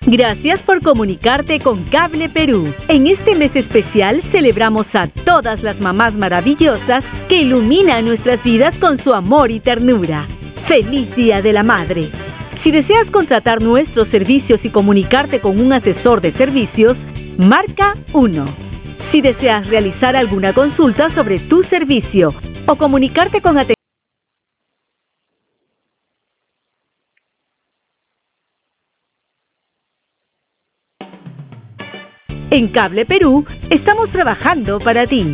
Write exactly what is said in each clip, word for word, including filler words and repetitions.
Gracias por comunicarte con Cable Perú. En este mes especial celebramos a todas las mamás maravillosas que iluminan nuestras vidas con su amor y ternura. ¡Feliz Día de la Madre! Si deseas contratar nuestros servicios y comunicarte con un asesor de servicios, marca uno. Si deseas realizar alguna consulta sobre tu servicio o comunicarte con atención, en Cable Perú estamos trabajando para ti.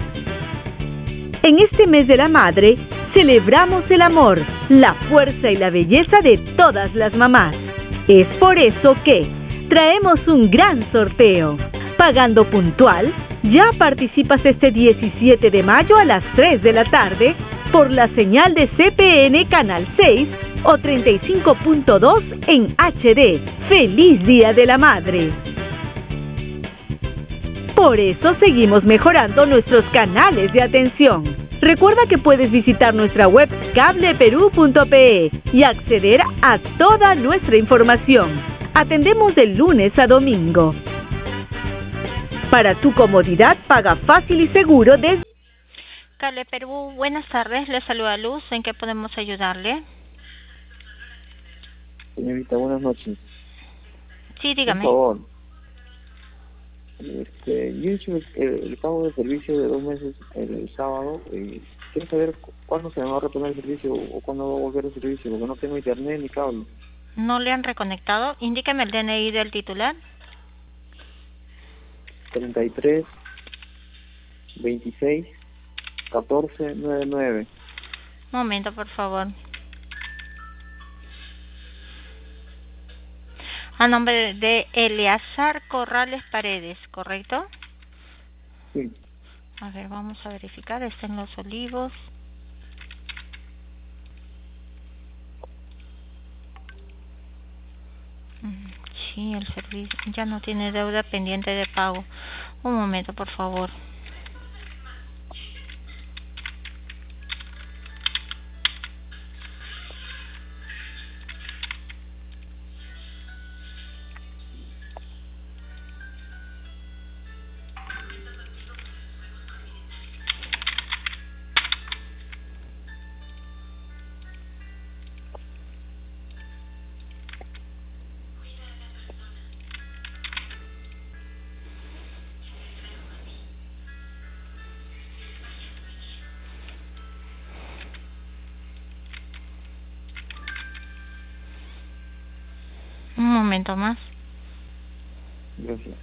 En este mes de la madre, celebramos el amor, la fuerza y la belleza de todas las mamás. Es por eso que traemos un gran sorteo. Pagando puntual, ya participas este diecisiete de mayo a las tres de la tarde por la señal de C P N Canal seis o treinta y cinco punto dos en H D. ¡Feliz Día de la Madre! Por eso seguimos mejorando nuestros canales de atención. Recuerda que puedes visitar nuestra web cable perú punto pe y acceder a toda nuestra información. Atendemos de lunes a domingo. Para tu comodidad, paga fácil y seguro desde... Cable Perú, buenas tardes. Le saluda Luz. ¿En qué podemos ayudarle? Señorita, buenas noches. Sí, dígame. Por favor. Este, yo he hecho el, el pago de servicio de dos meses el, el sábado y quiero saber cu- cuándo se me va a reponer el servicio o cuándo va a volver el servicio, porque no tengo internet ni cable. ¿No le han reconectado? Indíqueme el D N I del titular. treinta y tres, veintiséis, catorce, noventa y nueve. Un momento, por favor. A nombre de Eleazar Corrales Paredes, ¿correcto? Sí. A ver, vamos a verificar. Está en Los Olivos. Mm, Sí, el servicio ya no tiene deuda pendiente de pago. Un momento, por favor. Un momento más. Gracias.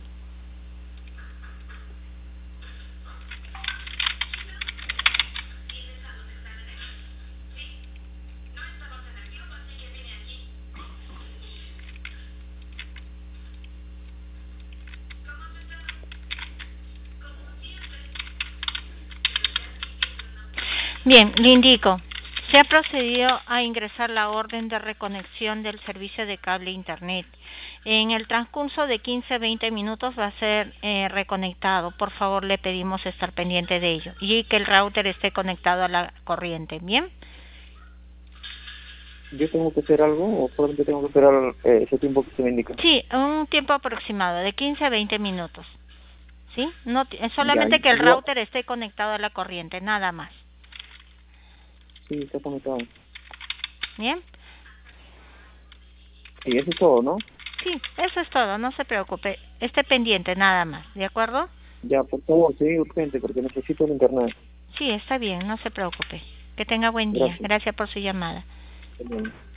Bien, le indico. Se ha procedido a ingresar la orden de reconexión del servicio de cable internet. En el transcurso de quince a veinte minutos va a ser eh, reconectado. Por favor, le pedimos estar pendiente de ello y que el router esté conectado a la corriente. ¿Bien? ¿Yo tengo que hacer algo o solamente tengo que esperar eh, ese tiempo que se me indica? Sí, un tiempo aproximado de quince a veinte minutos. ¿Sí? No, solamente Ya, que el yo- router esté conectado a la corriente, nada más. Sí, está conectado. ¿Bien? Sí, eso es todo, ¿no? Sí, eso es todo, no se preocupe. Esté pendiente, nada más. ¿De acuerdo? Ya, por favor, sí, urgente, porque necesito el internet. Sí, está bien, no se preocupe. Que tenga buen día. Gracias. Gracias por su llamada. Hasta luego.